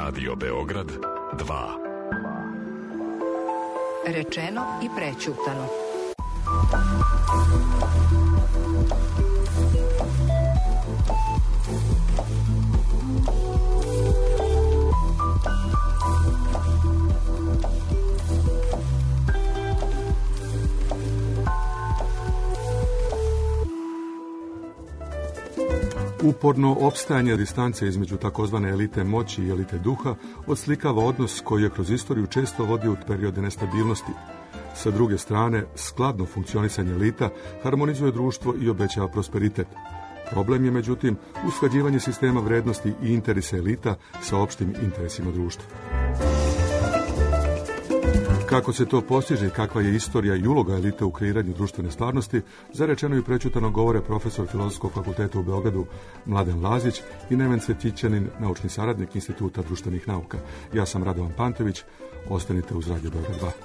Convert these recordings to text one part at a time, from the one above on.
Radio Beograd 2. Rečeno i prećutano. Uporno opstajanje distance između takozvane elite moći i elite duha odslikava odnos koji je kroz istoriju često vodio u periode nestabilnosti. Sa druge strane, skladno funkcionisanje elita harmonizuje društvo i obećava prosperitet. Problem je, međutim, usklađivanje sistema vrednosti i interesa elita sa opštim interesima društva. Kako se to postiže i kakva je istorija i uloga elite u kreiranju društvene stvarnosti, za rečeno i prećutano govore profesor Filozofskog fakulteta u Beogradu Mladen Lazić i Neven Cvjetićanin, naučni saradnik Instituta društvenih nauka. Ja sam Radovan Pantović, ostanite uz Radio Beograd 2.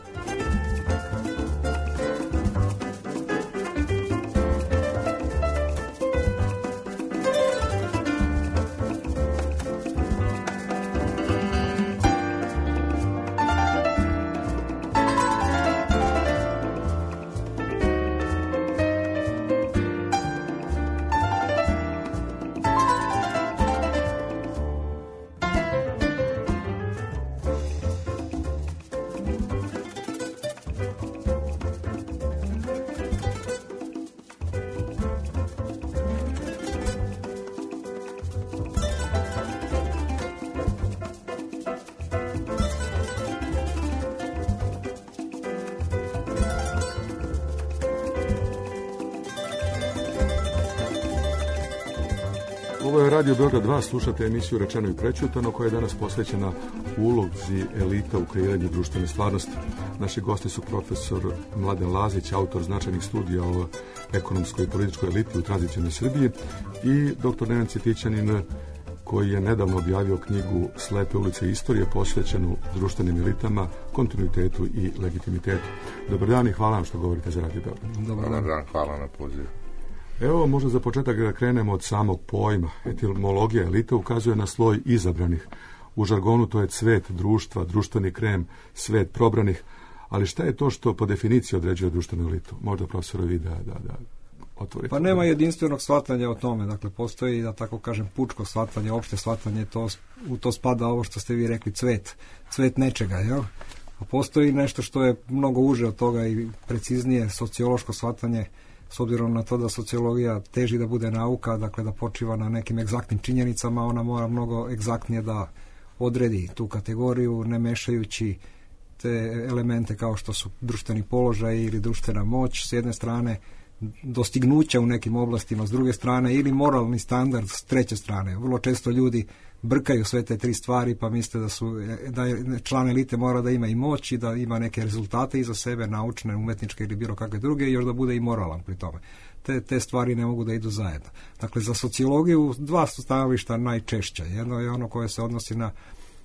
Ovo je Radio Beograd 2, slušate emisiju Rečeno i prećutano koja je danas posvećena ulozi elita u kreiranju društvene stvarnosti. Naši gosti su profesor Mladen Lazić, autor značajnih studija o ekonomskoj i političkoj eliti u tranzicijnoj Srbiji, i dr. Neven Cvjetićanin, koji je nedavno objavio knjigu Slepe ulice istorije posvećenu društvenim elitama, kontinuitetu i legitimitetu. Dobar dan i hvala vam što govorite za Radio Beograd. Dobar dan, hvala na pozivu. Evo, možda za početak da krenemo od samog pojma. Etimologija elita ukazuje na sloj izabranih. U žargonu to je cvet društva, društveni krem, svet probranih. Ali šta je to što po definiciji određuje društvenu elitu? Možda profesorovi da otvorite. Pa nema jedinstvenog shvatanja o tome. Dakle, postoji, da tako kažem, pučko shvatanje, opšte shvatanje, u to spada ovo što ste vi rekli, cvet nečega, jel? A postoji nešto što je mnogo uže od toga i preciznije, sociološko shvatanje, s obzirom na to da sociologija teži da bude nauka, dakle da počiva na nekim egzaktnim činjenicama, ona mora mnogo egzaktnije da odredi tu kategoriju, ne mešajući te elemente kao što su društveni položaj ili društvena moć s jedne strane, dostignuća u nekim oblastima s druge strane, ili moralni standard s treće strane. Vrlo često ljudi brkaju sve te tri stvari pa misle da je član elite mora da ima i moć i da ima neke rezultate iza sebe, naučne, umetničke ili bilo kakve druge, i još da bude i moralan pri tome. Te stvari ne mogu da idu zajedno. Dakle, za sociologiju dva su stanovišta najčešća. Jedno je ono koje se odnosi na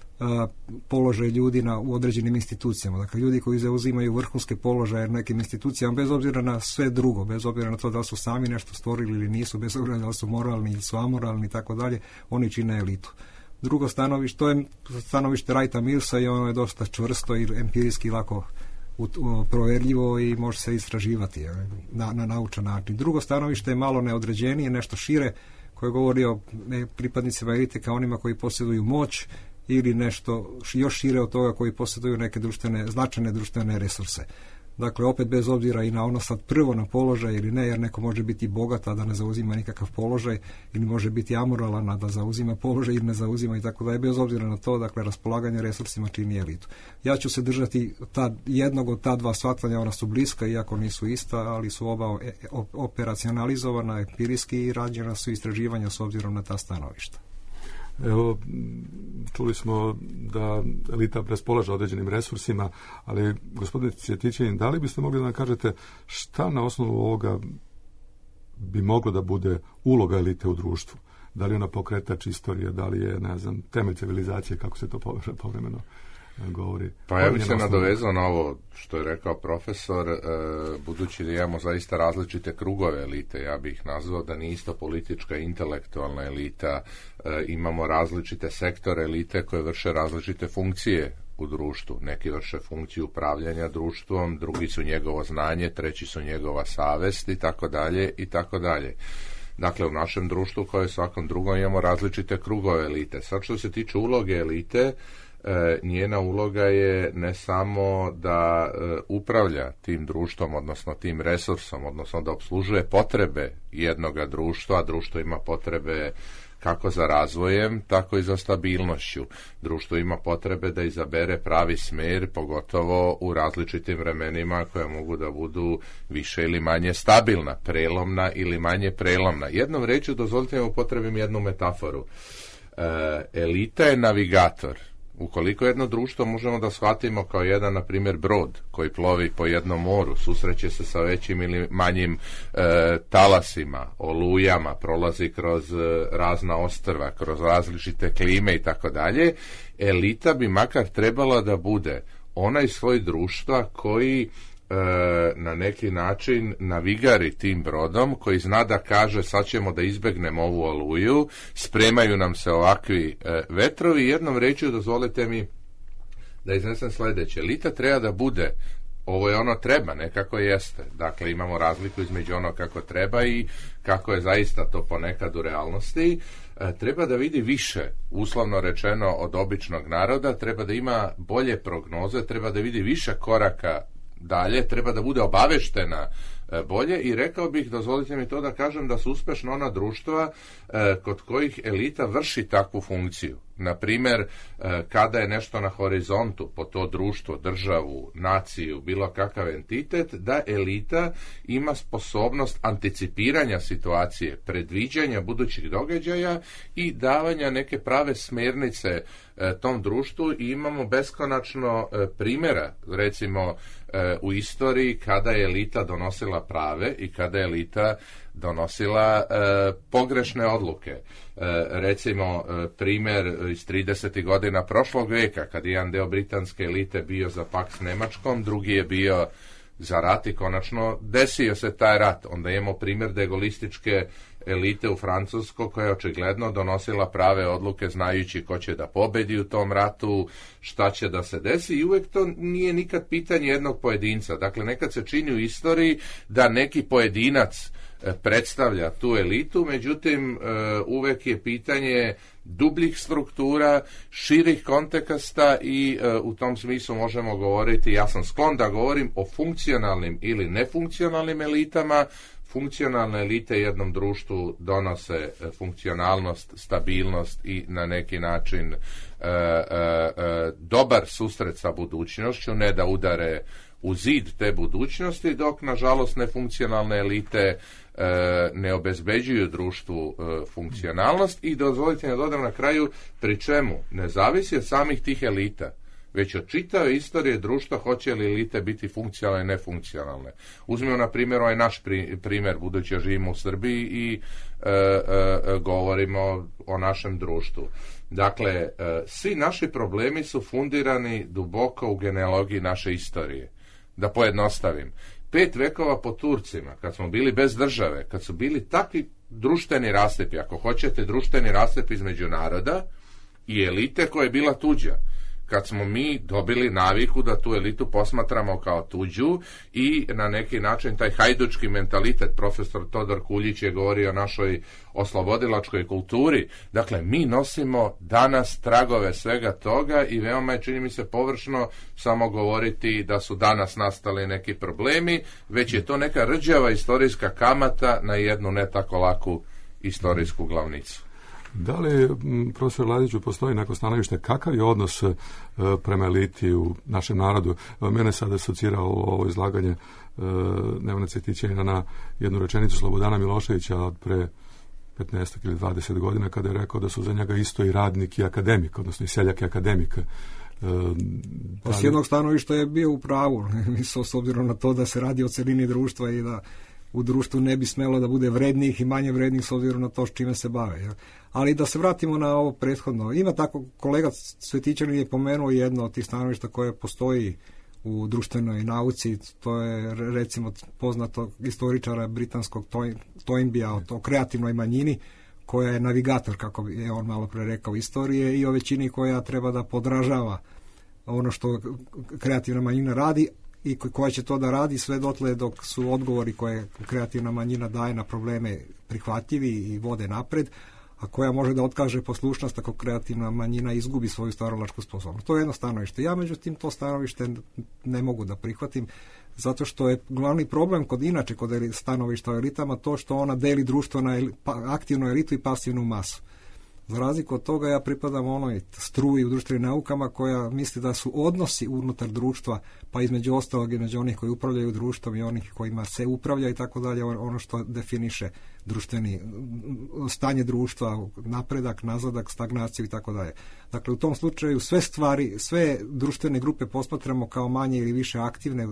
položaj ljudi u određenim institucijama. Dakle, ljudi koji zauzimaju vrhunske položaje u nekim institucijama, bez obzira na sve drugo, bez obzira na to da li su sami nešto stvorili ili nisu, bez obzira da li su moralni ili su amoralni i tako dalje, oni čine elitu. Drugo stanovište, to je stanovište Wrighta Millsa i ono je dosta čvrsto i empirijski lako proverljivo i može se istraživati na naučan način. Drugo stanovište je malo neodređenije, nešto šire, koje govori o pripadnicima elite kao onima koji posjeduju moć, ili nešto još šire od toga koji posjeduju neke značajne društvene resurse. Dakle, opet bez obzira i na ono sad prvo na položaj ili ne, jer neko može biti bogat a da ne zauzima nikakav položaj, ili može biti amoralan a da zauzima položaj ili ne zauzima i tako da je, bez obzira na to, dakle, raspolaganje resursima čini elitu. Ja ću se držati jednog od ta dva shvatanja, ona su bliska iako nisu ista, ali su oba operacionalizovana empirijski i rađena su istraživanja s obzirom na ta stanovišta. Evo, čuli smo da elita raspolaže određenim resursima, ali gospodine Cvjetićanin, da li biste mogli da nam kažete šta na osnovu ovoga bi moglo da bude uloga elite u društvu? Da li je ona pokretač istorije, da li je, ne znam, temelj civilizacije, kako se to povremeno govori. Pa ja bih se nadovezao na ovo što je rekao profesor, budući da imamo zaista različite krugove elite, ja bih nazvao da nije isto politička i intelektualna elita, imamo različite sektore elite koje vrše različite funkcije u društvu. Neki vrše funkciju upravljanja društvom, drugi su njegovo znanje, treći su njegova savest i tako dalje i tako dalje. Dakle, u našem društvu kao i svakom drugom imamo različite krugove elite. Sad što se tiče uloge elite, njena uloga je ne samo da upravlja tim društvom, odnosno tim resursom, odnosno da obslužuje potrebe jednoga društva, a društvo ima potrebe kako za razvojem, tako i za stabilnošću. Društvo ima potrebe da izabere pravi smer, pogotovo u različitim vremenima koja mogu da budu više ili manje stabilna, prelomna ili manje prelomna. Jednom rečju, dozvolite mi upotrebim jednu metaforu. Elita je navigator. Ukoliko jedno društvo možemo da shvatimo kao jedan, na primjer, brod koji plovi po jednom moru, susreće se sa većim ili manjim talasima, olujama, prolazi kroz razna ostrva, kroz različite klime i tako dalje, elita bi makar trebala da bude onaj svoj društva koji na neki način navigari tim brodom, koji zna da kaže sad ćemo da izbegnemo ovu oluju, spremaju nam se ovakvi vetrovi. Jednom rečju dozvolite mi da iznesem sljedeće. Elita treba da bude, ovo je ono treba, ne kako jeste. Dakle, imamo razliku između ono kako treba i kako je zaista to ponekad u realnosti. Treba da vidi više, uslovno rečeno, od običnog naroda, treba da ima bolje prognoze, treba da vidi više koraka dalje, treba da bude obaveštena bolje i rekao bih, dozvolite mi to da kažem, da su uspešna ona društva kod kojih elita vrši takvu funkciju. Na primjer, kada je nešto na horizontu po to društvo, državu, naciju, bilo kakav entitet, da elita ima sposobnost anticipiranja situacije, predviđanja budućih događaja i davanja neke prave smernice tom društvu i imamo beskonačno primjera, recimo u istoriji kada je elita donosila prave i kada je elita donosila pogrešne odluke. Recimo primjer iz 30. godina prošlog vijeka, kad je jedan deo britanske elite bio za pakt s Nemačkom, drugi je bio za rat i konačno desio se taj rat. Onda imamo primjer degolističke elite u Francuskoj koja je očigledno donosila prave odluke znajući ko će da pobedi u tom ratu, šta će da se desi i uvijek to nije nikad pitanje jednog pojedinca. Dakle, nekad se čini u istoriji da neki pojedinac predstavlja tu elitu, međutim uvijek je pitanje dubljih struktura, širih konteksta i u tom smislu možemo govoriti, ja sam sklon da govorim o funkcionalnim ili nefunkcionalnim elitama. Funkcionalne elite jednom društvu donose funkcionalnost, stabilnost i na neki način dobar susret sa budućnošću, ne da udare u zid te budućnosti, dok nažalost nefunkcionalne elite ne obezbeđuju društvu funkcionalnost i dozvolite mi da dodam na kraju, pri čemu ne zavisi od samih tih elita, već od čitave istorije društva hoće li elite biti funkcionalne i nefunkcionalne. Uzmimo na primjer ovaj naš primjer, budući da živimo u Srbiji i govorimo o našem društvu. Dakle, svi naši problemi su fundirani duboko u genealogiji naše istorije. Da pojednostavim, 5 vekova po Turcima, kad smo bili bez države, kad su bili takvi društveni rascepi, ako hoćete društveni rascep između naroda i elite koja je bila tuđa, kad smo mi dobili naviku da tu elitu posmatramo kao tuđu i na neki način taj hajdučki mentalitet, profesor Todor Kuljić je govorio o našoj oslobodilačkoj kulturi, dakle mi nosimo danas tragove svega toga i veoma je, čini mi se, površno samo govoriti da su danas nastali neki problemi, već je to neka rđava istorijska kamata na jednu ne tako laku istorijsku glavnicu. Da li, profesor Laziću, postoji neko stanovište kakav je odnos prema eliti u našem narodu? Mene sad asocirao ovo izlaganje Nevena Cvjetićanina na jednu rečenicu Slobodana Miloševića od pre 15 ili 20 godina, kada je rekao da su za njega isto i radnik i akademik, odnosno i seljak i akademik. S jednog stanovišta je bio u pravu, s obzirom na to da se radi o celini društva i da u društvu ne bi smelo da bude vrednijih i manje vrednijih s obzirom na to s čime se bave. Jel? Ali da se vratimo na ovo prethodno. Ima tako, kolega Svetićanin je pomenuo jedno od tih stanovišta koje postoji u društvenoj nauci, to je recimo poznatog istoričara britanskog Toynbeea o kreativnoj manjini, koja je navigator, kako je on malo pre rekao, istorije i o većini koja treba da podražava ono što kreativna manjina radi i koja će to da radi sve dotle dok su odgovori koje kreativna manjina daje na probleme prihvatljivi i vode napred, a koja može da otkaže poslušnost ako kreativna manjina izgubi svoju stvaralačku sposobnost. To je jedno stanovište. Ja međutim to stanovište ne mogu da prihvatim, zato što je glavni problem kod stanovišta o elitama to što ona deli društvo na aktivnu elitu i pasivnu masu. Za razliku od toga ja pripadam onoj struji u društvenim naukama koja misli da su odnosi unutar društva, pa između ostalog između onih koji upravljaju društvom i onih kojima se upravlja i tako dalje, ono što definiše društveni stanje društva, napredak, nazadak, stagnaciju i tako dalje. Dakle, u tom slučaju sve društvene grupe posmatramo kao manje ili više aktivne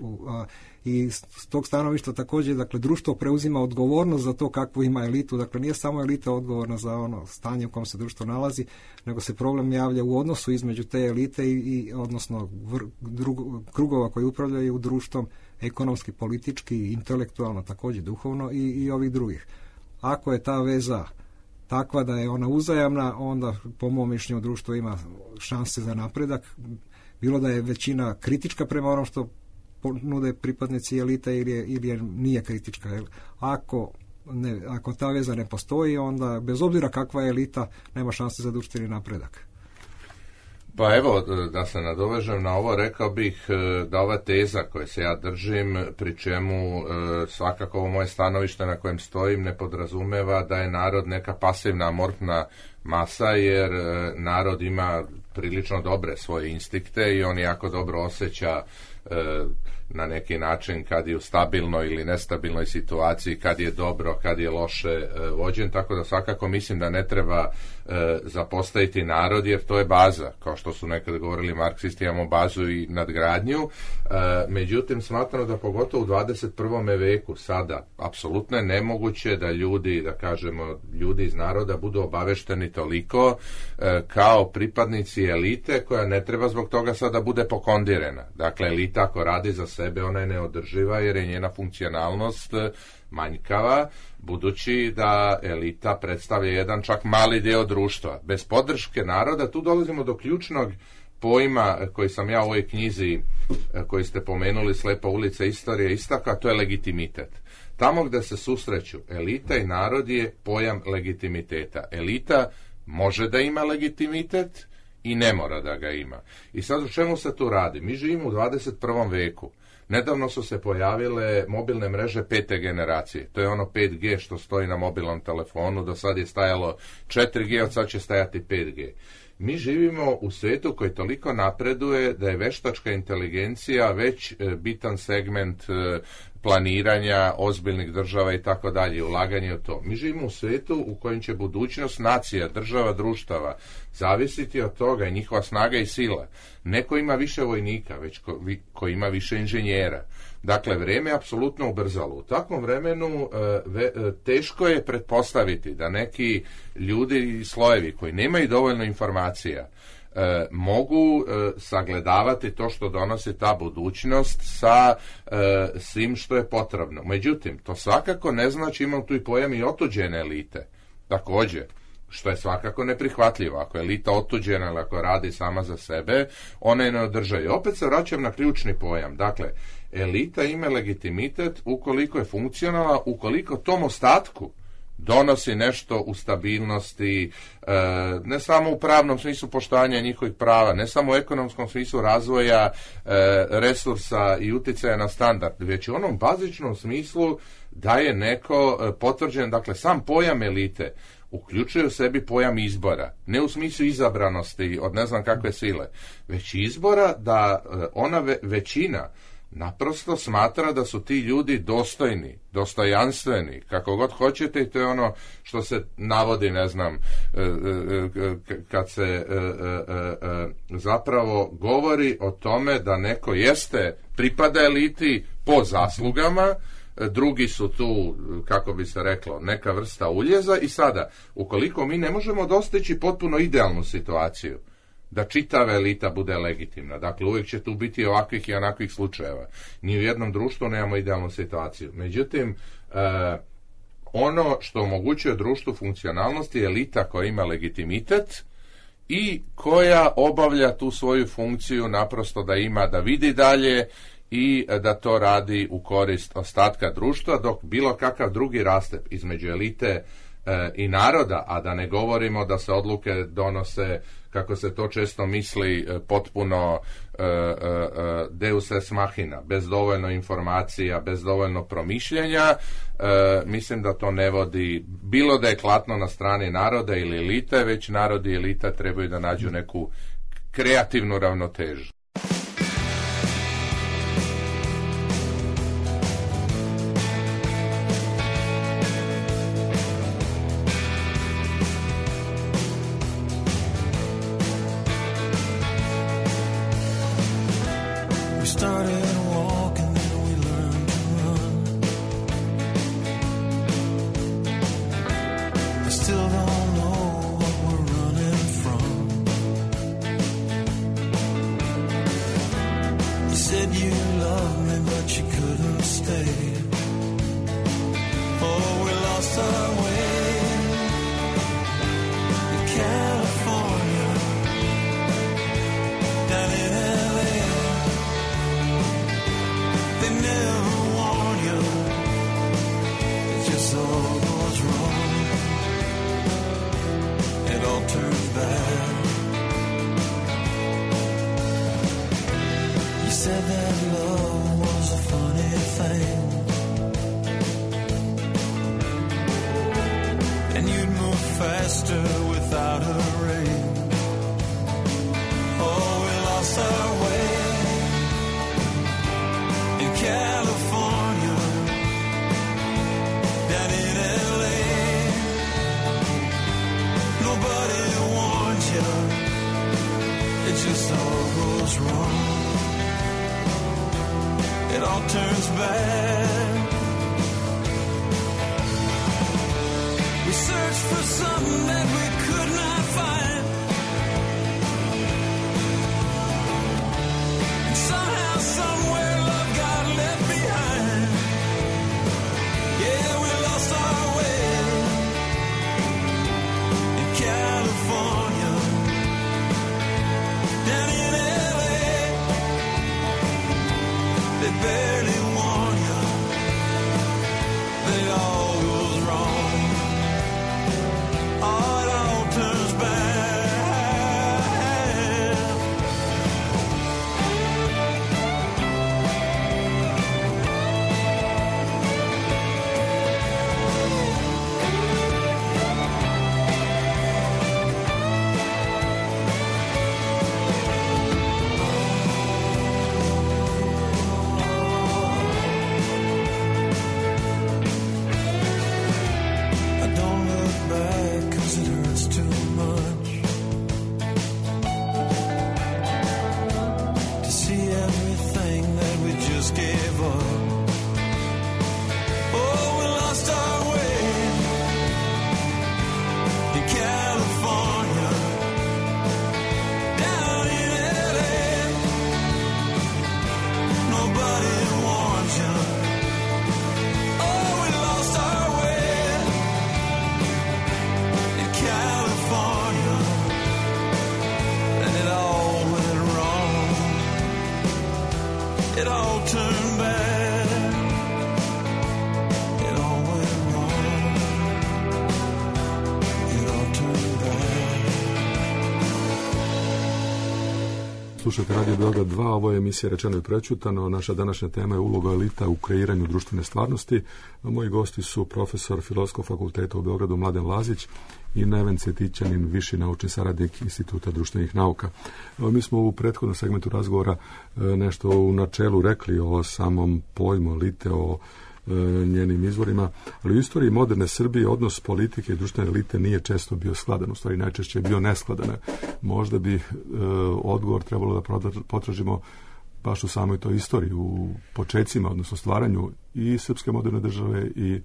i s tog stanovišta također, dakle, društvo preuzima odgovornost za to kakvu ima elitu. Dakle, nije samo elita odgovorna za ono stanje u kom se društvo nalazi, nego se problem javlja u odnosu između te elite odnosno krugova koji upravljaju društvom, ekonomski, politički, intelektualno, također duhovno i ovih drugih. Ako je ta veza takva da je ona uzajamna, onda po mom mišljenju društvo ima šanse za napredak, bilo da je većina kritička prema onom što nude pripadnici elite ili nije kritička. Ako ta veza ne postoji, onda bez obzira kakva je elita, nema šanse za društveni napredak. Pa evo, da se nadovežem na ovo, rekao bih da ova teza koje se ja držim, pri čemu svakako ovo moje stanovište na kojem stojim ne podrazumeva da je narod neka pasivna amorfna masa, jer narod ima prilično dobre svoje instinkte i on jako dobro osjeća na neki način kad je u stabilnoj ili nestabilnoj situaciji, kad je dobro, kad je loše vođen, tako da svakako mislim da ne treba zapostaviti narod, jer to je baza, kao što su nekada govorili marksisti, imamo bazu i nadgradnju. Međutim, smatram da pogotovo u 21. veku sada apsolutno je nemoguće da ljudi, da kažemo ljudi iz naroda, budu obavešteni toliko kao pripadnici elite, koja ne treba zbog toga sada bude pokondirena. Dakle, elita ako radi za sebe, ona je neodrživa jer je njena funkcionalnost manjkava, budući da elita predstavlja jedan čak mali dio društva. Bez podrške naroda, tu dolazimo do ključnog pojma koji sam ja u ovoj knjizi koji ste pomenuli, Slepa ulica istorije, istakao, to je legitimitet. Tamo gdje se susreću elita i narod je pojam legitimiteta. Elita može da ima legitimitet i ne mora da ga ima. I sad o čemu se tu radi? Mi živimo u 21. veku. Nedavno su se pojavile mobilne mreže 5. generacije. To je ono 5G što stoji na mobilnom telefonu. Do sad je stajalo 4G, od sad će stajati 5G. Mi živimo u svijetu koji toliko napreduje da je veštačka inteligencija već bitan segment planiranja ozbiljnih država i tako dalje, ulaganje u to. Mi živimo u svijetu u kojem će budućnost nacija, država, društava zavisiti od toga i njihova snaga i sila. Neko ima više vojnika, već ko ima više inženjera. Dakle, vrijeme je apsolutno ubrzalo. U takvom vremenu teško je pretpostaviti da neki ljudi i slojevi koji nemaju dovoljno informacija mogu sagledavati to što donosi ta budućnost sa svim što je potrebno. Međutim, to svakako ne znači, imam tu i pojam i otuđene elite. Također, što je svakako neprihvatljivo. Ako je elita otuđena ili ako radi sama za sebe, ona je ne održava. I opet se vraćam na ključni pojam. Dakle, elita ima legitimitet ukoliko je funkcionalna, ukoliko tom ostatku donosi nešto u stabilnosti, ne samo u pravnom smislu poštovanja njihovih prava, ne samo u ekonomskom smislu razvoja resursa i utjecaja na standard, već u onom bazičnom smislu da je neko potvrđen. Dakle, sam pojam elite uključuje u sebi pojam izbora, ne u smislu izabranosti od ne znam kakve sile, već izbora da ona većina naprosto smatra da su ti ljudi dostojni, dostojanstveni, kako god hoćete, i to je ono što se navodi, ne znam, kad se zapravo govori o tome da neko pripada eliti po zaslugama, drugi su tu, kako bi se reklo, neka vrsta uljeza. I sada, ukoliko mi ne možemo dostići potpuno idealnu situaciju, da čitava elita bude legitimna. Dakle, uvijek će tu biti ovakvih i onakvih slučajeva. Ni u jednom društvu nemamo idealnu situaciju. Međutim, ono što omogućuje društvu funkcionalnosti je elita koja ima legitimitet i koja obavlja tu svoju funkciju naprosto da vidi dalje i da to radi u korist ostatka društva, dok bilo kakav drugi rastep između elite i naroda, a da ne govorimo da se odluke donose, kako se to često misli, potpuno deus ex machina, bez dovoljno informacija, bez dovoljno promišljanja. Mislim da to ne vodi, bilo da je klatno na strani naroda ili elite, već narod i elita trebaju da nađu neku kreativnu ravnotežu. Slušajte Radio Beograd 2, ovo je emisija Rečeno i prećutano. Naša današnja tema je uloga elita u kreiranju društvene stvarnosti. Moji gosti su profesor Filozofskog fakulteta u Beogradu Mladen Lazić i Neven Cetićanin, viši naučni saradnik Instituta društvenih nauka. Mi smo u prethodnom segmentu razgovora nešto u načelu rekli o samom pojmu elite, o njenim izvorima, ali u istoriji moderne Srbije odnos politike i društvene elite nije često bio skladan, u stvari najčešće je bio neskladan. Možda bi odgovor trebalo da potražimo baš u samoj toj istoriji, u počecima, odnosno stvaranju i srpske moderne države i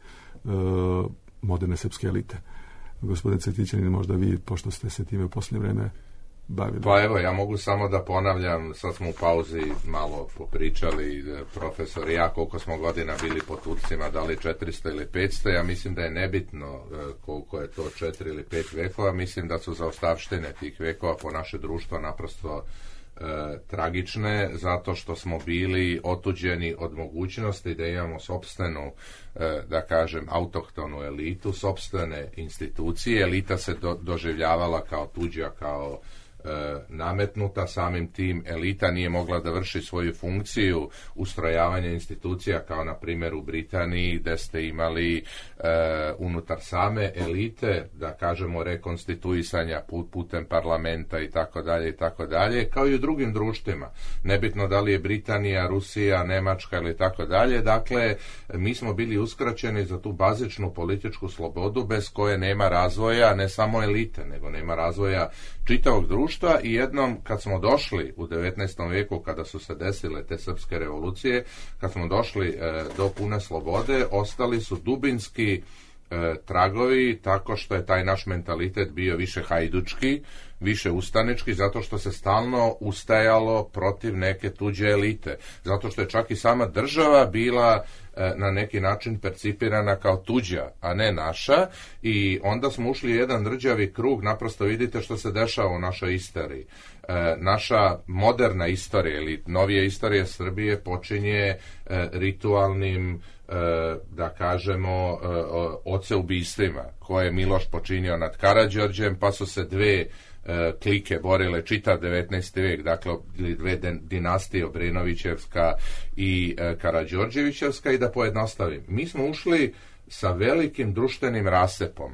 moderne srpske elite. Gospodine Cvjetićanin, možda vi, pošto ste se time u posljednje vreme bavili. Pa evo, ja mogu samo da ponavljam, sad smo u pauzi malo popričali, profesor i ja, koliko smo godina bili po Turcima, da li 400 ili 500, ja mislim da je nebitno koliko je to 4 ili 5 vekova, mislim da su zaostavštine tih vekova po naše društvo naprosto tragične, zato što smo bili otuđeni od mogućnosti da imamo sopstvenu, da kažem, autohtonu elitu, sopstvene institucije. Elita se doživljavala kao tuđa, kao nametnuta, samim tim elita nije mogla da vrši svoju funkciju ustrojavanja institucija, kao na primjer u Britaniji, gde ste imali unutar same elite, da kažemo, rekonstituisanja putem parlamenta i tako dalje, kao i u drugim društvima. Nebitno da li je Britanija, Rusija, Nemačka ili tako dalje. Dakle, mi smo bili uskraćeni za tu bazičnu političku slobodu bez koje nema razvoja ne samo elite, nego nema razvoja čitavog društva. I jednom kad smo došli u 19. vijeku, kada su se desile te srpske revolucije, kad smo došli do pune slobode, ostali su dubinski tragovi, tako što je taj naš mentalitet bio više hajdučki, više ustanički, zato što se stalno ustajalo protiv neke tuđe elite, zato što je čak i sama država bila na neki način percipirana kao tuđa, a ne naša, i onda smo ušli u jedan rđavi krug. Naprosto vidite što se dešava u našoj istoriji. Naša moderna istorija ili novija istorija Srbije počinje ritualnim, da kažemo, oceubistvima koje je Miloš počinio nad Karađorđem, pa su se dve klike borile čitav 19. vijek, dakle dve dinastije, Obrenovićevska i Karađorđevićevska. I da pojednostavim, mi smo ušli sa velikim društvenim rascepom.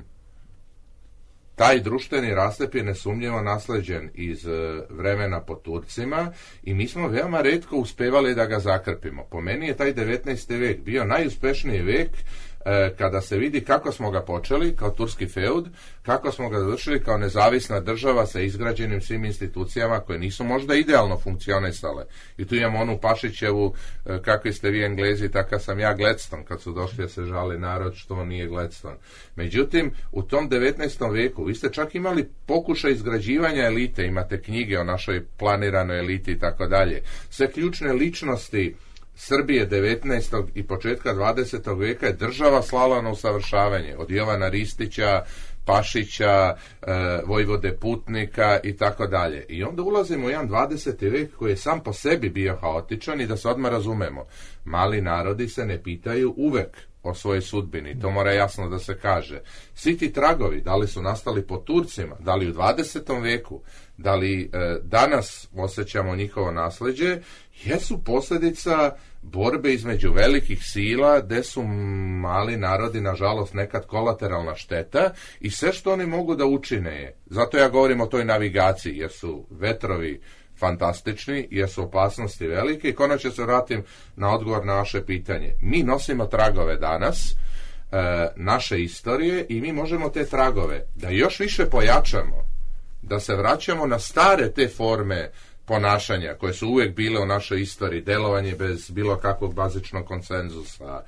Taj društveni rascep je nesumnjivo nasleđen iz vremena po Turcima i mi smo veoma retko uspevali da ga zakrpimo. Po meni je taj 19. vijek bio najuspešniji vijek kada se vidi kako smo ga počeli kao turski feud, kako smo ga završili kao nezavisna država sa izgrađenim svim institucijama koje nisu možda idealno funkcionisale. I tu imamo onu Pašićevu, kakvi ste vi Englezi, takav sam ja Gladstone, kad su došli da se žali narod što on nije Gladstone. Međutim, u tom 19. vijeku vi ste čak imali pokušaj izgrađivanja elite, imate knjige o našoj planiranoj eliti i tako dalje. Sve ključne ličnosti Srbije 19. i početka 20. vijeka je država slala na usavršavanje, od Jovana Ristića, Pašića, Vojvode Putnika i tako dalje. I onda ulazimo u jedan 20. vijek koji je sam po sebi bio haotičan i da se odmah razumemo, mali narodi se ne pitaju uvek o svojoj sudbini, to mora jasno da se kaže. Svi ti tragovi, da li su nastali po Turcima, da li u 20. vijeku, da li danas osjećamo njihovo nasleđe, jesu posljedica borbe između velikih sila, gde su mali narodi, nažalost, nekad kolateralna šteta i sve što oni mogu da učine je. Zato ja govorim o toj navigaciji, jer su vetrovi fantastični, jer su opasnosti velike. I konačno se vratim na odgovor na vaše pitanje. Mi nosimo tragove danas, naše istorije, i mi možemo te tragove da još više pojačamo, da se vraćamo na stare te forme ponašanja koje su uvijek bile u našoj istoriji, delovanje bez bilo kakvog bazičnog konsenzusa,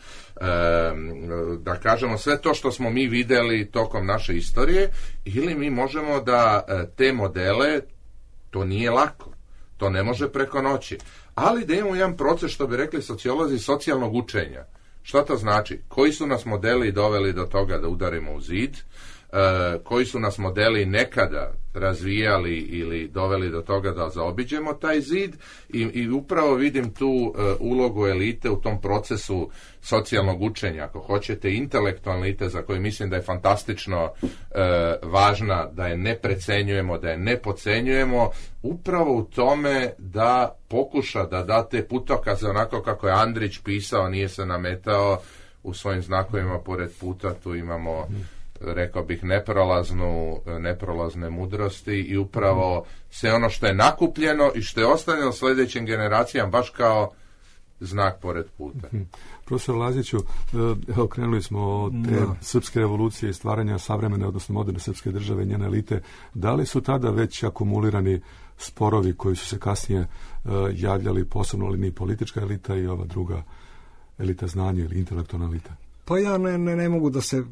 da kažemo sve to što smo mi vidjeli tokom naše istorije, ili mi možemo da te modele, to nije lako, to ne može preko noći, ali da imamo jedan proces, što bi rekli sociolozi, socijalnog učenja. Šta to znači? Koji su nas modeli doveli do toga da udarimo u zid? Koji su nas modeli nekada razvijali ili doveli do toga da zaobiđemo taj zid, i upravo vidim tu ulogu elite u tom procesu socijalnog učenja, ako hoćete intelektualne elite, za koju mislim da je fantastično važna, da je ne precenjujemo, da je ne podcenjujemo, upravo u tome da pokuša da da te putokaze onako kako je Andrić pisao, nije se nametao u svojim znakovima pored puta. Tu imamo, rekao bih, neprolazne mudrosti, i upravo sve ono što je nakupljeno i što je ostavljeno sljedećim generacijama baš kao znak pored puta. Profesor Laziću, evo, krenuli smo od te srpske revolucije i stvaranja savremene, odnosno moderne srpske države i njene elite. Da li su tada već akumulirani sporovi koji su se kasnije javljali, posebno ali ni politička elita i ova druga elita znanja ili intelektualna elita? Pa ja ne mogu da se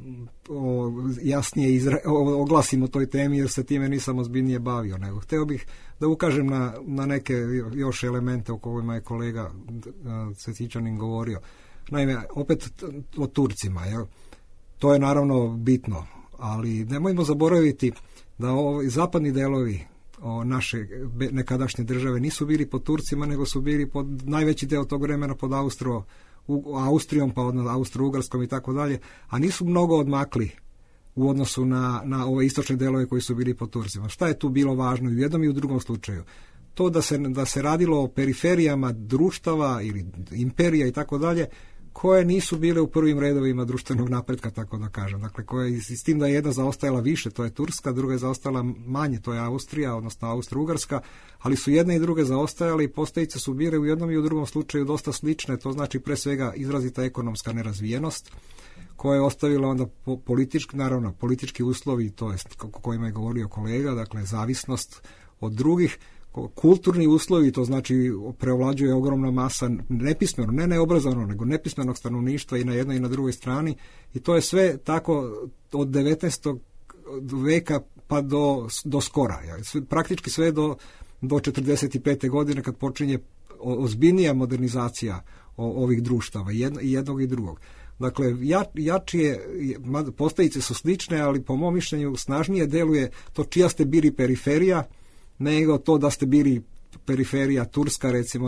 jasnije oglasim o toj temi jer se time nisam ozbiljnije bavio, nego hteo bih da ukažem na neke još elemente o kojima je kolega Cvetićanin govorio. Naime, opet o Turcima, jel? To je naravno bitno, ali nemojmo zaboraviti da zapadni delovi naše nekadašnje države nisu bili pod Turcima, nego su bili pod najveći deo tog vremena pod Austrijom, pa od Austro-Ugarskom i tako dalje, a nisu mnogo odmakli u odnosu na ove istočne delove koji su bili pod Turcima. Šta je tu bilo važno i u jednom i u drugom slučaju? To da se radilo o periferijama društava ili imperija i tako dalje, koje nisu bile u prvim redovima društvenog napretka, tako da kažem. Dakle, koje s tim da je jedna zaostajala više, to je Turska, druga je zaostajala manje, to je Austrija, odnosno Austro-Ugarska, ali su jedne i druge zaostajale i posljedice su bile u jednom i u drugom slučaju dosta slične, to znači pre svega izrazita ekonomska nerazvijenost, koja je ostavila onda politički uslovi, to je o kojima je govorio kolega, dakle zavisnost od drugih, kulturni uslovi, to znači preovlađuje ogromna masa nepismenog, ne neobrazovanog, nego nepismenog stanovništva i na jednoj i na drugoj strani i to je sve tako od 19. veka pa do skora. Praktički sve do 45. godine kad počinje ozbiljnija modernizacija ovih društava, i jednog i drugog. Dakle, jačije, posljedice su slične, ali po mom mišljenju snažnije deluje to čija ste bili periferija, nego to da ste bili periferija Turska, recimo,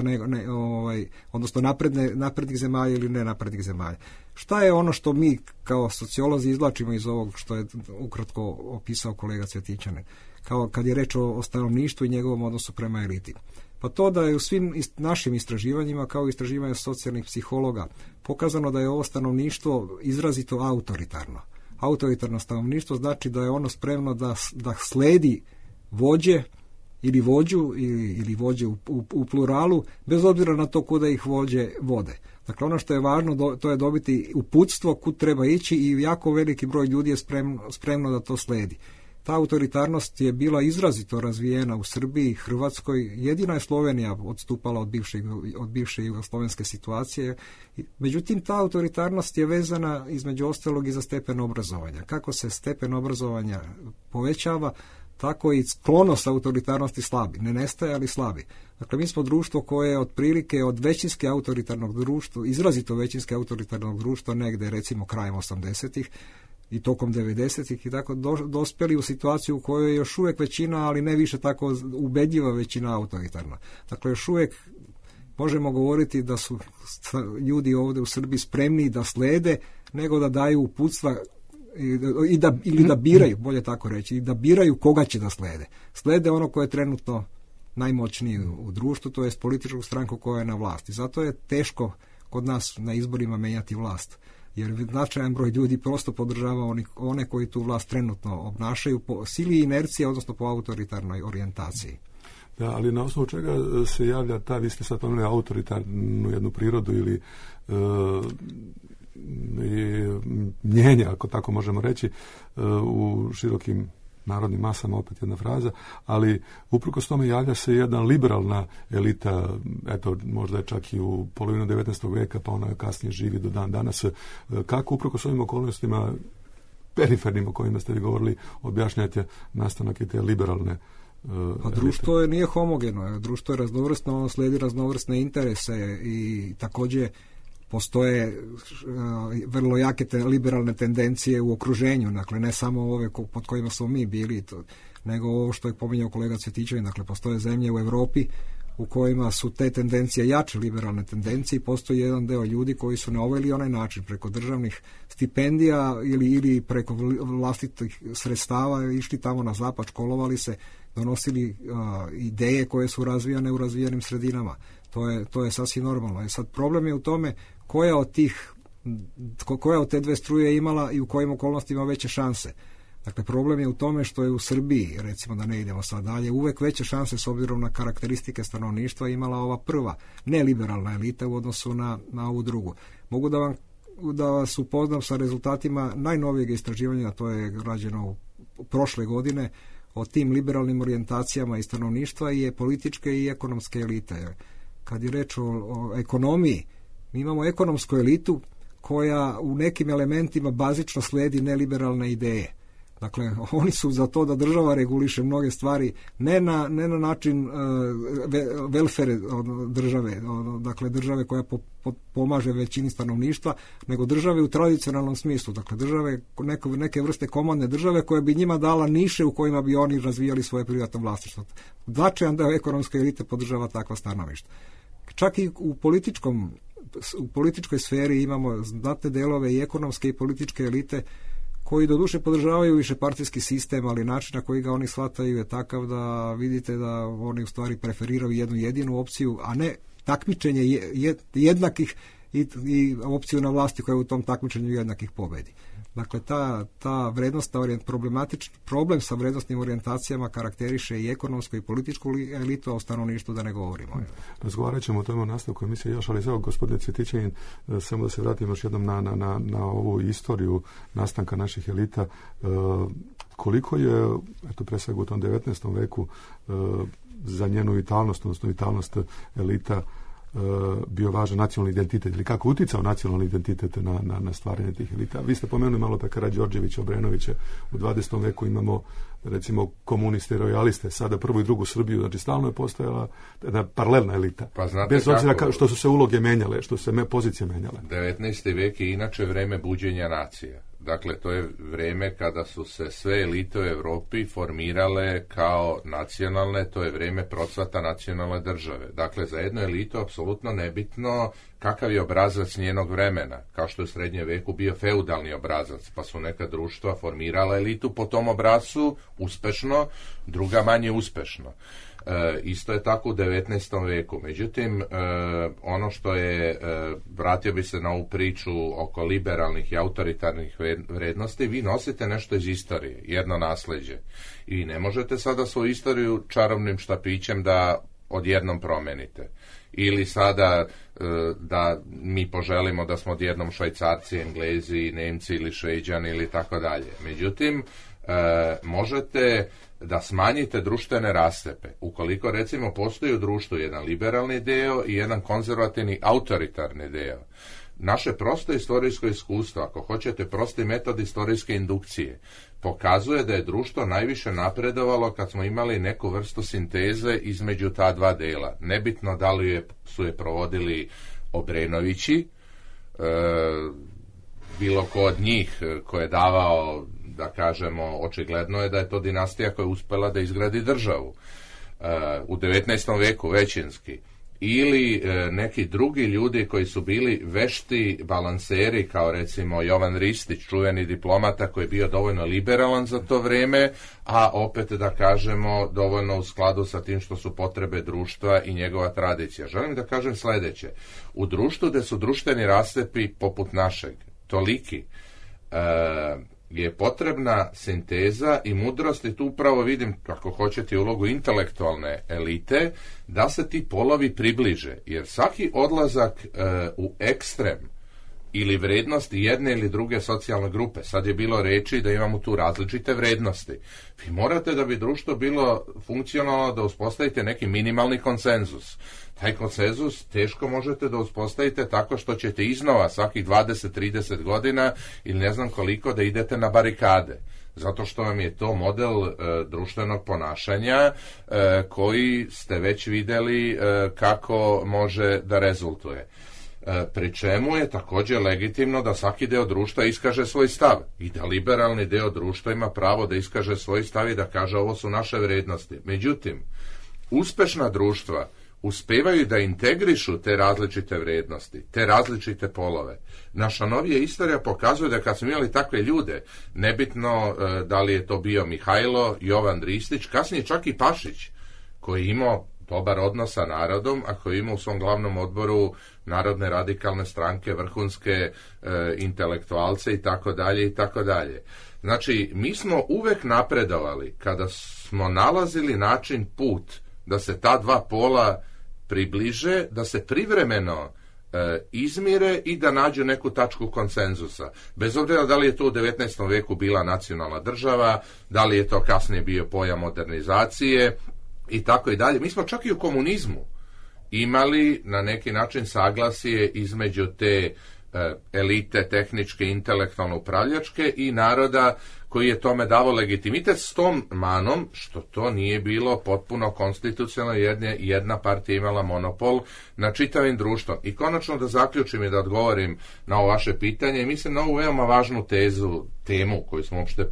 odnosno naprednih zemalja ili nenaprednih zemalja. Šta je ono što mi kao sociolozi izvlačimo iz ovog što je ukratko opisao kolega Cvetićanin, kao kad je reč o stanovništvu i njegovom odnosu prema eliti? Pa to da je u svim našim istraživanjima, kao i istraživanja socijalnih psihologa, pokazano da je ovo stanovništvo izrazito autoritarno. Autoritarno stanovništvo znači da je ono spremno da sledi vođe ili vođu ili vođe u pluralu, bez obzira na to kuda ih vođe vode. Dakle, ono što je važno to je dobiti uputstvo kud treba ići i jako veliki broj ljudi je spremno da to sledi. Ta autoritarnost je bila izrazito razvijena u Srbiji, Hrvatskoj, jedina je Slovenija odstupala od bivše jugoslovenske situacije. Međutim, ta autoritarnost je vezana između ostalog i za stepen obrazovanja. Kako se stepen obrazovanja povećava, tako i sklonost autoritarnosti slabi, ne nestaje, ali slabi. Dakle, mi smo društvo koje je otprilike od većinske autoritarnog društva, izrazito većinske autoritarnog društva, negde recimo krajem 80-ih i tokom 90-ih i tako dospeli u situaciju u kojoj je još uvijek većina, ali ne više tako ubedljiva većina autoritarna. Dakle, još uvijek možemo govoriti da su ljudi ovdje u Srbiji spremni da slede, nego da daju uputstva ili da biraju, bolje tako reći, i da biraju koga će da slede. Slede ono koje je trenutno najmoćniji u društvu, to je političku stranku koja je na vlasti. Zato je teško kod nas na izborima menjati vlast, jer značajan broj ljudi prosto podržava one koji tu vlast trenutno obnašaju po sili inercije, odnosno po autoritarnoj orijentaciji. Da, ali na osnovu čega se javlja ta, vi ste sad pomenuli, autoritarnu jednu prirodu ili mnjenja, ako tako možemo reći, u širokim narodnim masama, opet jedna fraza, ali uprkos tome javlja se jedna liberalna elita, eto, možda je čak i u polovinu 19. veka, pa ona kasnije živi do dan danas. Kako uprkos ovim okolnostima, perifernim o kojima ste vi govorili, objašnjate nastanak i te liberalne Pa društvo nije homogeno, društvo je raznovrsno, ono slijedi raznovrsne interese i također postoje vrlo jake liberalne tendencije u okruženju, dakle ne samo ove pod kojima smo mi bili, nego ovo što je pominjao kolega Cvetićanin, dakle postoje zemlje u Europi u kojima su te tendencije jače, liberalne tendencije, i postoji jedan deo ljudi koji su na ovaj ili onaj način preko državnih stipendija ili preko vlastitih sredstava išli tamo na zapad, školovali se, donosili ideje koje su razvijane u razvijenim sredinama. To je sasvim normalno. Sad problem je u tome koja od te dve struje imala i u kojim okolnostima veće šanse. Dakle, problem je u tome što je u Srbiji, recimo da ne idemo sad dalje, uvek veće šanse s obzirom na karakteristike stanovništva imala ova prva, neliberalna elita u odnosu na ovu drugu. Mogu da vas upoznam sa rezultatima najnovijeg istraživanja, to je rađeno prošle godine, o tim liberalnim orijentacijama i stanovništva je političke i ekonomske elite. Kad je reč o ekonomiji, mi imamo ekonomsku elitu koja u nekim elementima bazično slijedi neliberalne ideje. Dakle, oni su za to da država reguliše mnoge stvari, ne na način welfare države, dakle države koja pomaže većini stanovništva, nego države u tradicionalnom smislu, dakle države, neke vrste komandne države koja bi njima dala niše u kojima bi oni razvijali svoje privatno vlasništvo. Značajan deo ekonomske elite podržava takva stanovišta. Čak i u političkoj sferi imamo znatne delove i ekonomske i političke elite koji doduše podržavaju višepartijski sistem, ali način na koji ga oni shvataju je takav da vidite da oni u stvari preferiraju jednu jedinu opciju, a ne takmičenje jednakih i opciju na vlasti koja u tom takmičenju jednakih pobedi. Dakle, ta vrednostna problem sa vrednostnim orijentacijama karakteriše i ekonomsku i političku elitu, a o stanovništvu da ne govorimo. Razgovarat ćemo o tome u nastavku emisije još, ali evo, gospodine Cvjetićanin, samo da se vratim još jednom na ovu istoriju nastanka naših elita. Koliko je, eto, pre svega u tom 19. veku, za njenu vitalnost, odnosno vitalnost elita, bio važan nacionalni identitet ili kako uticao nacionalni identitet na stvaranje tih elita. Vi ste pomenuli malo pre Karađorđevića, Obrenovića. U 20. veku imamo recimo komuniste i rojaliste, sada prvu i drugu Srbiju, znači stalno je postojala jedna paralelna elita. Pa znate bez obzira što su se uloge menjale, što su se pozicije menjale. 19. vek je inače vreme buđenja nacija. Dakle, to je vrijeme kada su se sve elite u Europi formirale kao nacionalne, to je vrijeme procvata nacionalne države. Dakle, za jednu elitu apsolutno nebitno kakav je obrazac njenog vremena, kao što je u srednjem veku bio feudalni obrazac, pa su neka društva formirala elitu po tom obrascu uspešno, druga manje uspešno. Isto je tako u 19. veku. Međutim, ono što je, vratio bi se na ovu priču oko liberalnih i autoritarnih vrednosti, vi nosite nešto iz istorije, jedno nasleđe. I ne možete sada svoju istoriju čarobnim štapićem da odjednom promenite. Ili sada da mi poželimo da smo odjednom Švajcarci, Englezi, Nemci ili Šveđani ili tako dalje. Međutim, možete da smanjite društvene rastepe. Ukoliko recimo postoji u društvu jedan liberalni deo i jedan konzervativni autoritarni deo. Naše prosto istorijsko iskustvo, ako hoćete prosti metod istorijske indukcije, pokazuje da je društvo najviše napredovalo kad smo imali neku vrstu sinteze između ta dva dela. Nebitno da li su je provodili Obrenovići, bilo ko od njih ko je davao, da kažemo, očigledno je da je to dinastija koja je uspela da izgradi državu. U 19. veku većinski. Ili neki drugi ljudi koji su bili vešti balanseri, kao recimo Jovan Ristić, čuveni diplomata koji je bio dovoljno liberalan za to vrijeme, a opet, da kažemo, dovoljno u skladu sa tim što su potrebe društva i njegova tradicija. Želim da kažem sljedeće. U društvu gdje su društveni rastepi poput našeg, toliki, je potrebna sinteza i mudrost, i tu upravo vidim, ako hoćete, ulogu intelektualne elite, da se ti polovi približe, jer svaki odlazak u ekstrem ili vrednosti jedne ili druge socijalne grupe, sad je bilo reči da imamo tu različite vrednosti. Vi morate, da bi društvo bilo funkcionalno, da uspostavite neki minimalni konsenzus. Taj konsenzus teško možete da uspostavite tako što ćete iznova svakih 20-30 godina ili ne znam koliko da idete na barikade. Zato što vam je to model društvenog ponašanja koji ste već vidjeli kako može da rezultuje. Pri čemu je također legitimno da svaki deo društva iskaže svoj stav i da liberalni deo društva ima pravo da iskaže svoj stav i da kaže ovo su naše vrednosti. Međutim, uspešna društva uspevaju da integrišu te različite vrednosti, te različite polove. Naša novija istorija pokazuje da kad smo imali takve ljude, nebitno da li je to bio Mihajlo, Jovan Ristić, kasnije čak i Pašić, koji je imao dobar odnos sa narodom, a koji ima u svom glavnom odboru Narodne radikalne stranke, vrhunske intelektualce i tako dalje i tako dalje. Znači, mi smo uvek napredovali kada smo nalazili način, put da se ta dva pola približe, da se privremeno izmire i da nađu neku tačku konsenzusa. Bez obzira da li je to u 19. veku bila nacionalna država, da li je to kasnije bio pojam modernizacije i tako i dalje. Mi smo čak i u komunizmu imali na neki način saglasje između te elite tehničke, intelektualno upravljačke i naroda koji je tome davao legitimitet s tom manom što to nije bilo potpuno konstitucionalno, jedna partija imala monopol na čitavim društvom. I konačno da zaključim i da odgovorim na ovo vaše pitanje, mislim na ovu veoma važnu temu koju smo uopšte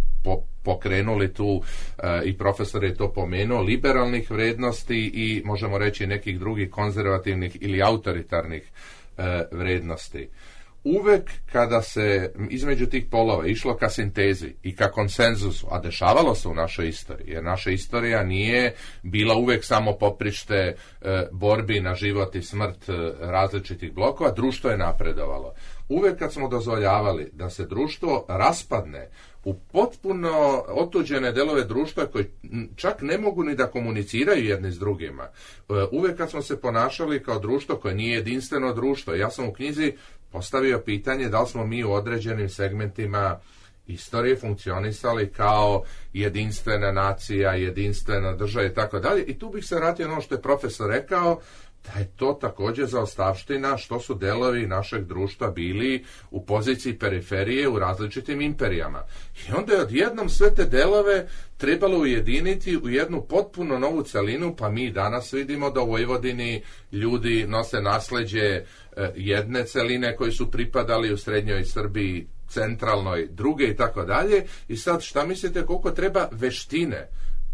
pokrenuli tu i profesor je to pomenuo, liberalnih vrednosti i možemo reći nekih drugih konzervativnih ili autoritarnih vrednosti. Uvek kada se između tih polova išlo ka sintezi i ka konsenzusu, a dešavalo se u našoj istoriji, jer naša istorija nije bila uvek samo poprište borbi na život i smrt različitih blokova, društvo je napredovalo. Uvek kad smo dozvoljavali da se društvo raspadne u potpuno otuđene delove društva koji čak ne mogu ni da komuniciraju jedni s drugima. Uvek kad smo se ponašali kao društvo koje nije jedinstveno društvo. Ja sam u knjizi postavio pitanje da li smo mi u određenim segmentima istorije funkcionisali kao jedinstvena nacija, jedinstvena država i tako dalje. I tu bih se vratio na ono što je profesor rekao, da je to također zaostavština što su delovi našeg društva bili u poziciji periferije u različitim imperijama. I onda je odjednom sve te delove trebalo ujediniti u jednu potpuno novu celinu, pa mi danas vidimo da u Vojvodini ljudi nose nasleđe jedne celine koji su pripadali u srednjoj Srbiji, centralnoj, druge i tako dalje. I sad šta mislite koliko treba veštine,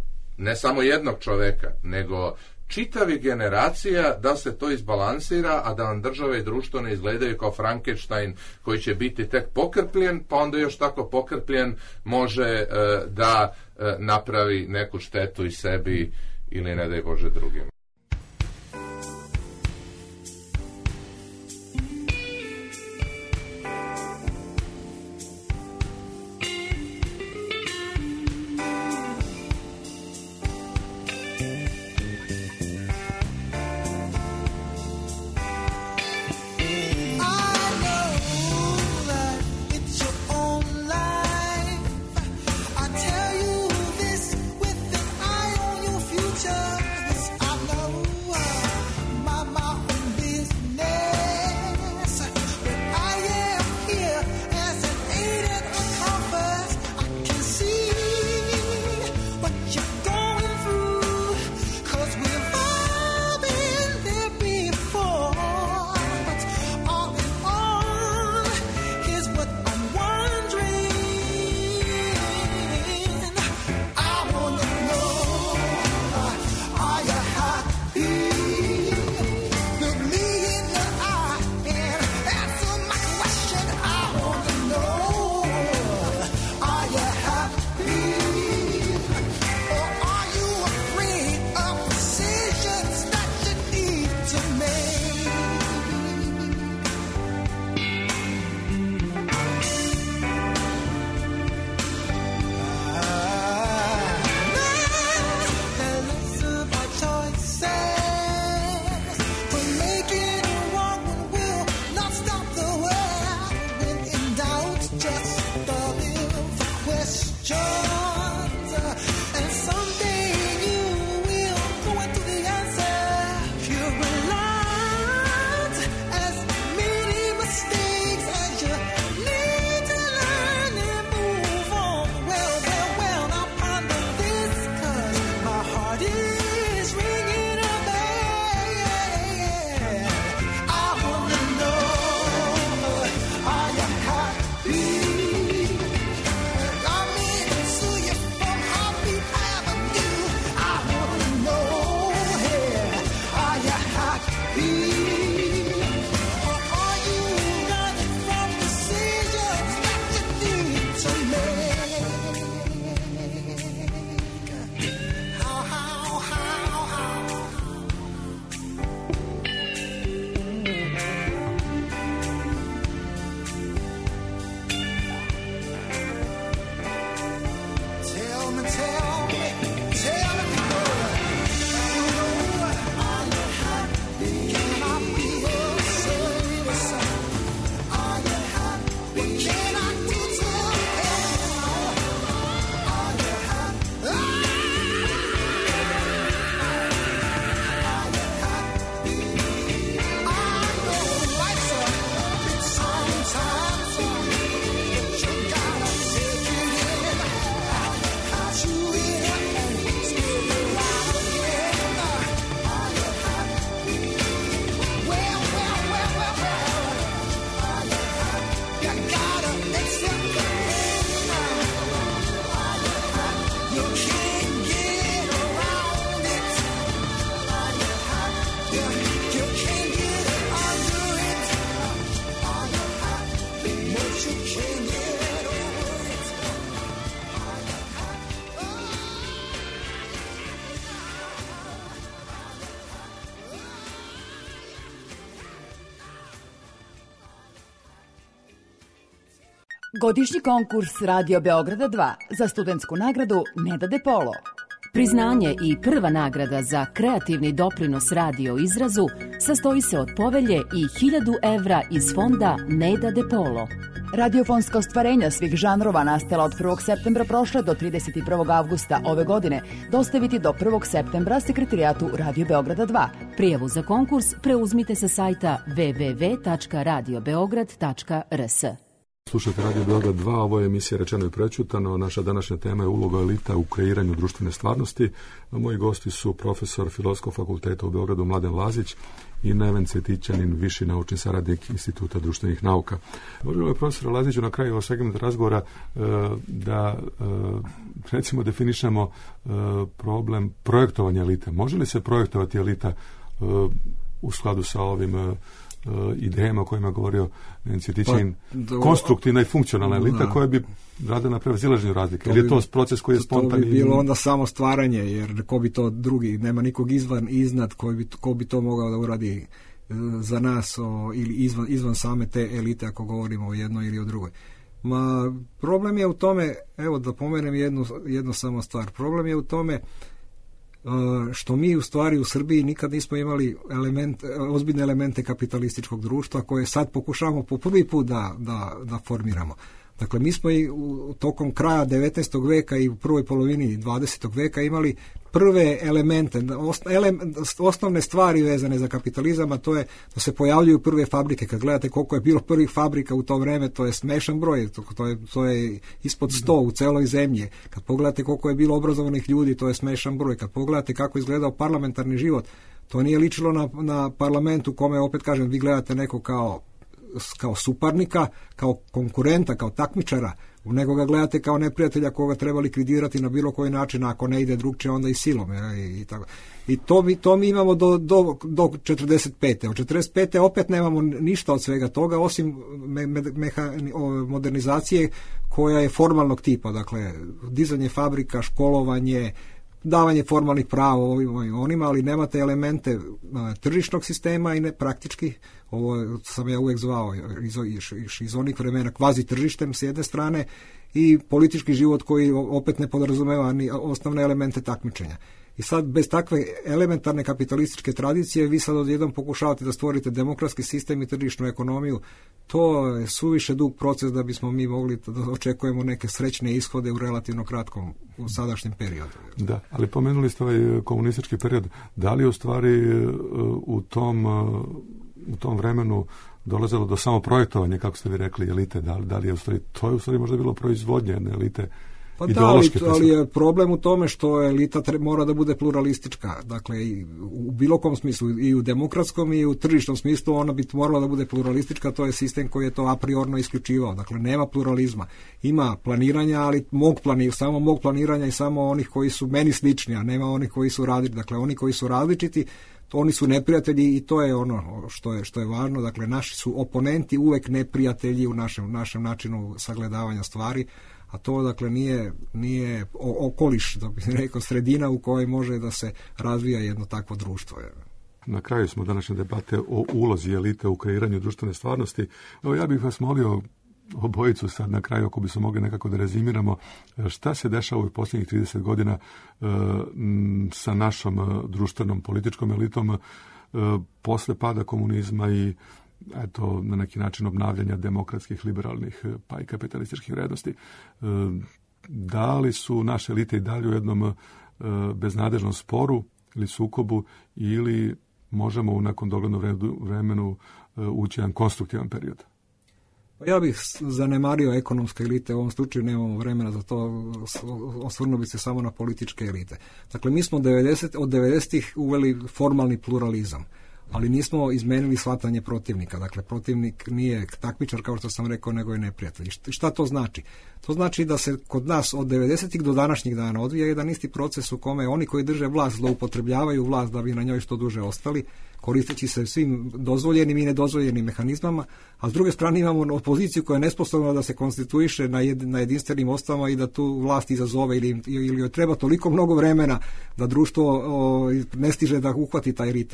ne samo jednog čoveka, nego čitavih generacija da se to izbalansira, a da vam država i društvo ne izgledaju kao Frankenstein koji će biti tek pokrpljen, pa onda još tako pokrpljen može da napravi neku štetu i sebi ili ne daj Bože drugim. I've Godišnji konkurs Radio Beograda 2 za studentsku nagradu Neda De Polo. Priznanje i prva nagrada za kreativni doprinos radio izrazu sastoji se od povelje i 1000 evra iz fonda Neda De Polo. Radiofonska ostvarenja svih žanrova nastala od 1. septembra prošle do 31. avgusta ove godine dostaviti do 1. septembra Sekretarijatu Radio Beograda 2. Prijavu za konkurs preuzmite sa sajta www.radiobeograd.rs. Slušajte Radio Beograd 2, ovo je emisija Rečeno i prećutano. Naša današnja tema je uloga elita u kreiranju društvene stvarnosti. Moji gosti su profesor Filozofskog fakulteta u Beogradu Mladen Lazić i Neven Cvjetićanin, viši naučni saradnik Instituta društvenih nauka. Možemo je profesor Laziću na kraju ovog segmenta razgovora da recimo definišemo problem projektovanja elite. Može li se projektovati elita u skladu sa ovim idejama o kojima je govorio Cvjetićanin, konstruktivna i funkcionalna elita koja bi radila na prevazilaženju razlike. Ili je to proces koji je spontani? To bi bilo onda samo stvaranje, jer ko bi to drugi, nema nikog iznad ko bi to mogao da uradi za nas ili izvan same te elite, ako govorimo o jednoj ili o drugoj. Problem je u tome, evo da pomenem jednu samo stvar, problem je u tome što mi u stvari u Srbiji nikad nismo imali ozbiljne elemente kapitalističkog društva koje sad pokušavamo po prvi put da formiramo. Dakle, mi smo i tokom kraja 19. veka i u prvoj polovini 20. veka imali prve elemente, osnovne stvari vezane za kapitalizam, a to je da se pojavljuju prve fabrike. Kad gledate koliko je bilo prvih fabrika u to vreme, to je smešan broj, to je ispod 100 u celoj zemlji. Kad pogledate koliko je bilo obrazovanih ljudi, to je smešan broj. Kad pogledate kako je izgledao parlamentarni život, to nije ličilo na parlamentu kome, opet kažem, vi gledate neko kao suparnika, kao konkurenta, kao takmičara, nego ga gledate kao neprijatelja koga treba likvidirati na bilo koji način, ako ne ide drugčije onda i silom. I tako. I to mi imamo do 45. Od 45. opet nemamo ništa od svega toga, osim modernizacije koja je formalnog tipa, dakle dizanje fabrika, školovanje, davanje formalnih prava onima, ali nemate elemente tržišnog sistema i ne praktički, ovo sam ja uvijek zvao iz onih vremena kvazi tržištem s jedne strane, i politički život koji opet ne podrazumeva ni osnovne elemente takmičenja. I sad bez takve elementarne kapitalističke tradicije vi sad odjednom pokušavate da stvorite demokratski sistem i tržišnu ekonomiju. To je suviše dug proces da bismo mi mogli da očekujemo neke srećne ishode u relativno kratkom u sadašnjem periodu. Da, ali pomenuli ste ovaj komunistički period. Da li je u stvari u tom vremenu dolazilo do samoprojektovanja, kako ste vi rekli, elite? Da li je to je u stvari možda bilo proizvodnje jedne elite? Pa da, ali je problem u tome što elita mora da bude pluralistička. Dakle, i u bilo kom smislu, i u demokratskom i u tržišnom smislu ona bi morala da bude pluralistička, to je sistem koji je to a priorno isključivao. Dakle, nema pluralizma. Ima planiranja, ali samo mog planiranja i samo onih koji su meni slični, a nema onih koji su različiti. Dakle, oni koji su različiti, oni su neprijatelji i to je ono što je važno. Dakle, naši su oponenti uvek neprijatelji u našem načinu sagledavanja stvari. A to, dakle, nije okoliš, da bih rekao, sredina u kojoj može da se razvija jedno takvo društvo. Na kraju smo današnje debate o ulozi elite u kreiranju društvene stvarnosti. Evo, ja bih vas molio obojicu sad na kraju, ako bi se mogli nekako da rezimiramo, šta se dešava u posljednjih 30 godina sa našom društvenom političkom elitom posle pada komunizma i eto, na neki način obnavljanja demokratskih, liberalnih pa i kapitalističkih vrednosti. Da li su naše elite i dalje u jednom beznadežnom sporu ili sukobu, ili možemo u nekom doglednom vremenu ući jedan konstruktivan period? Ja bih zanemario ekonomske elite, u ovom slučaju nemamo vremena za to, osvrnuo bi se samo na političke elite. Dakle, mi smo od 90-ih uveli formalni pluralizam, ali nismo izmenili shvatanje protivnika. Dakle, protivnik nije takmičar, kao što sam rekao, nego je neprijatelj. Šta to znači? To znači da se kod nas od 90-ih do današnjih dana odvija jedan isti proces u kome oni koji drže vlast zloupotrebljavaju vlast da bi na njoj što duže ostali, koristeći se svim dozvoljenim i nedozvoljenim mehanizmama, a s druge strane imamo opoziciju koja je nesposobna da se konstituiše na jedinstvenim osnovama i da tu vlast izazove ili joj treba toliko mnogo vremena da društvo ne stiže da uhvati taj ritam.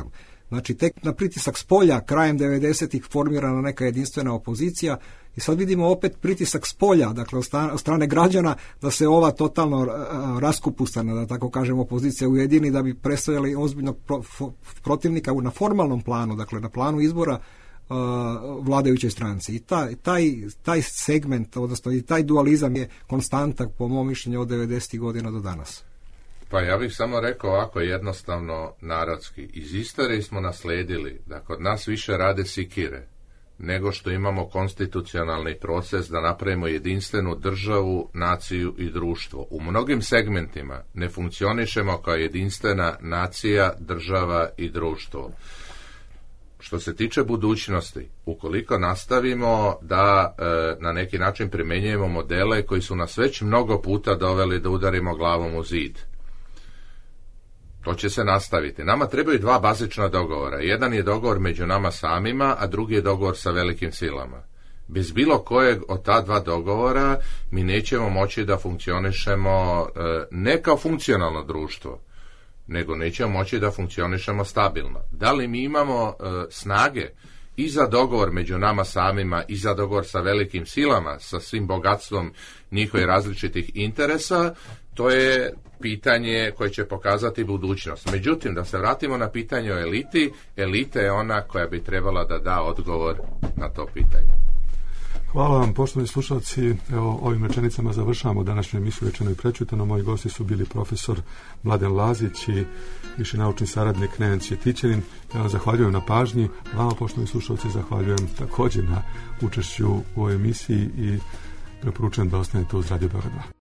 Znači, tek na pritisak s polja krajem 90-ih formirana neka jedinstvena opozicija i sad vidimo opet pritisak s polja, dakle od strane građana, da se ova totalno raskupustana, da tako kažem, opozicija ujedini da bi predstavljali ozbiljnog protivnika na formalnom planu, dakle na planu izbora vladajućoj stranci. I taj segment, odnosno i taj dualizam je konstantan, po mom mišljenju, od 90. godina do danas. Pa ja bih samo rekao ovako jednostavno narodski. Iz istorije smo nasledili da kod nas više rade sikire nego što imamo konstitucionalni proces da napravimo jedinstvenu državu, naciju i društvo. U mnogim segmentima ne funkcionišemo kao jedinstvena nacija, država i društvo. Što se tiče budućnosti, ukoliko nastavimo da na neki način primjenjujemo modele koji su nas već mnogo puta doveli da udarimo glavom u zid, to će se nastaviti. Nama trebaju dva bazična dogovora. Jedan je dogovor među nama samima, a drugi je dogovor sa velikim silama. Bez bilo kojeg od ta dva dogovora mi nećemo moći da funkcionišemo ne kao funkcionalno društvo, nego nećemo moći da funkcionišemo stabilno. Da li mi imamo snage i za dogovor među nama samima i za dogovor sa velikim silama, sa svim bogatstvom njihovih različitih interesa, to je pitanje koje će pokazati budućnost. Međutim, da se vratimo na pitanje o eliti, elita je ona koja bi trebala da da odgovor na to pitanje. Hvala vam, poštovani slušalci. Evo, ovim rečenicama završavamo današnju emisiju Rečeno i prečutano. Moji gosti su bili profesor Mladen Lazić i viši naučni saradnik Neven Cvjetićanin. Ja vam zahvaljujem na pažnji. Vama, poštovani slušalci, zahvaljujem također na učešću u ovoj emisiji i preporučujem da ostanete uz Radio Beograd 2.